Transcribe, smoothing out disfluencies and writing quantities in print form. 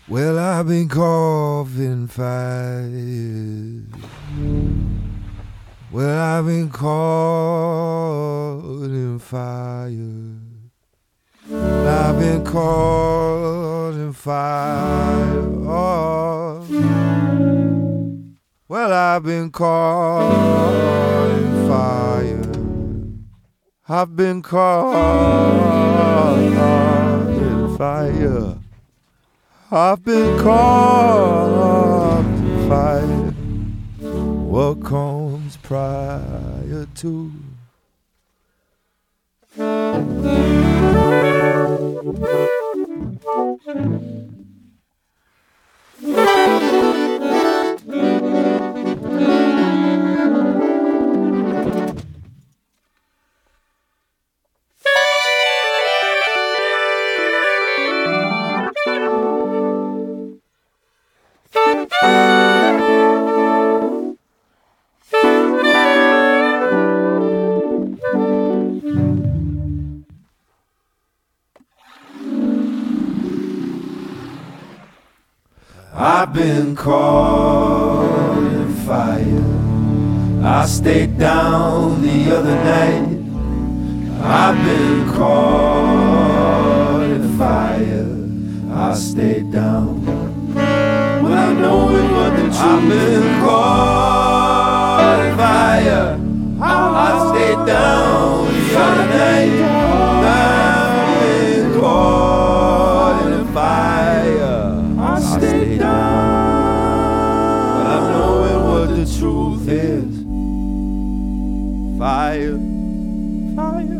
Well, I've been caught in fire. Well, I've been caught in fire. I've been caught in fire. Oh. Well, I've been caught in fire. I've been caught in fire. I've been caught in fire. What comes prior to? I've been caught in fire. I stayed down the other night. I've been caught in fire. I stayed down without knowing what the truth. I've been caught in fire. I stayed down the other night. I've been caught in fire. I stayed down without knowing what the truth is. Fire, fire.